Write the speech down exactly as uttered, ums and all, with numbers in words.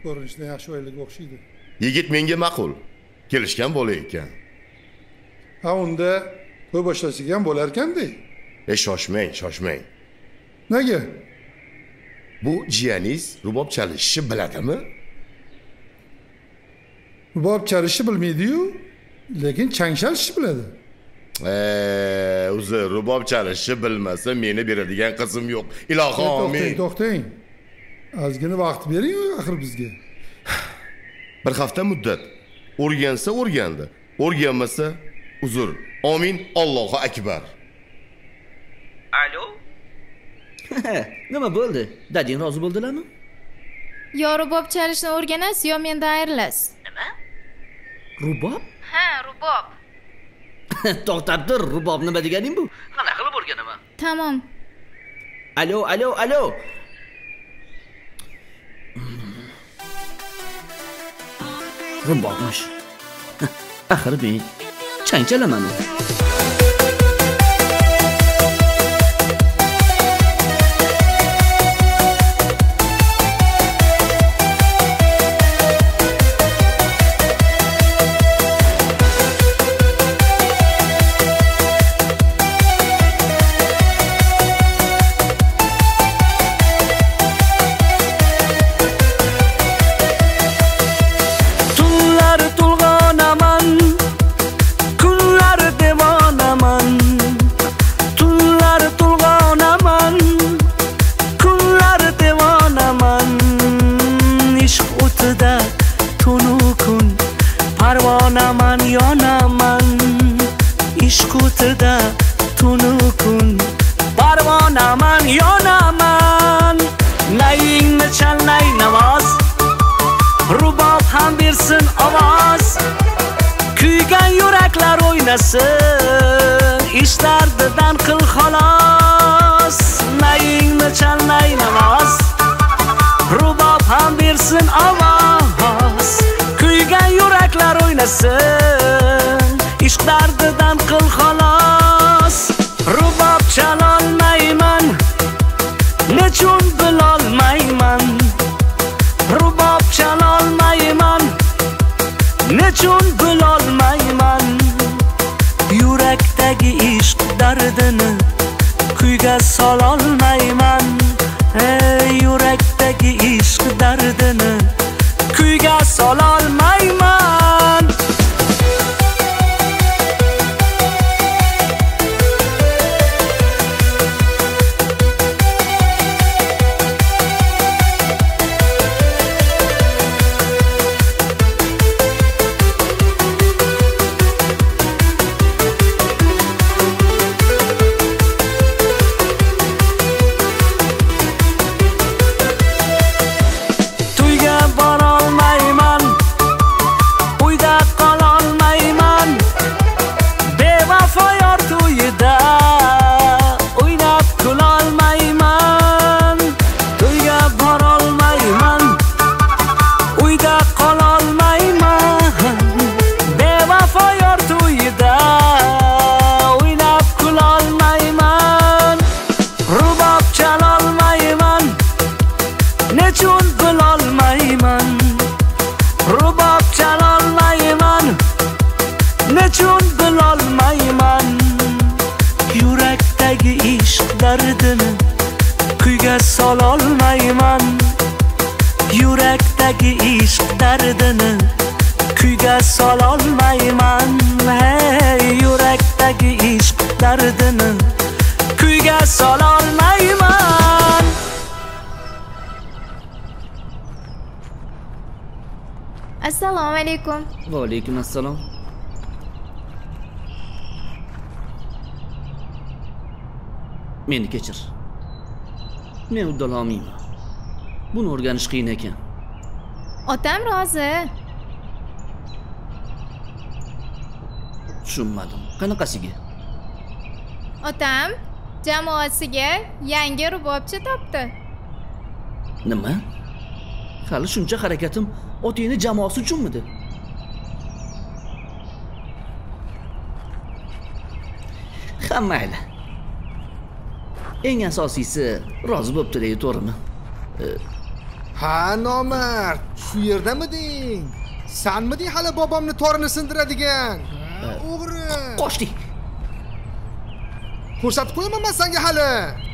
Ko'rinishdan yaxshi oilaga o'xshaydi. Yigit menga ma'qul. Kelishgan bo'lar ekan. Ha, unda to'y boshlashga ham bo'lar ekan-da. E shoshmang, shoshmang. Nega? Bu jiyaningiz rubob chalishni biladimi? Rubob chalishni bilmaydi-yu, lekin chang chalishni biladi. Eee, o'zi rubob chalishni bilmasa meni beradigan qizim yo'q. Ilohim, amin. To'xtang, to'xtang. Ozgina vaqt bering, axir bizga. Bir hafta muddat. O'rgansa o'rgandi, o'rganmasa uzr. Amin, Allohu akbar. Alo? Nima bo'ldi? Dading rozi bo'ldilarmi? Yo rubob chalishni o'rganasiz, yo mendan ayrilasiz. Nima? Rubob? Ha, rubob. To'xtab tur, rubob nima deganing bu? Qanaqa qilib o'rganaman? Tamom. Alo, alo, alo. Rubobmish. Axir men chang chalaman. ishlardidan qil xolos nayingni chalnay namoz rubob ham bersin ovoz kuygan yuraklar o'ynasin ishlardidan qil xolos rubob chalolmayman nechun bilolmayman rubob chalolmayman nechun bilolmayman yurakdagi ishq dardini kuyga sololmayman ey yurakdagi ishq dardini kuyga sololmayman kuyga sololmayman yurakdagi ishq dardini kuyga sololmayman hey yurakdagi ishq dardini kuyga sololmayman Assalomu alaykum. Va alaykum assalom. Meni kechir. Men uddalolmayman. Buni o'rganish qiyin ekan. Otam rozi. Tushunmadim. Qanaqasiga? Otam jamoasiga yangi rubobchi topdi. Nima? Hali shuncha harakatim otingni jamoasi uchunmidi? Ha mayli. Eng asosiysi rozi bo'libdi, to'g'rimi? Ha, nomard, shu yerdamiding? Sanmiding hali bobomni torini sindiradigan? O'g'ri. Qochdik. Ko'rsatib qo'yaman men senga hali.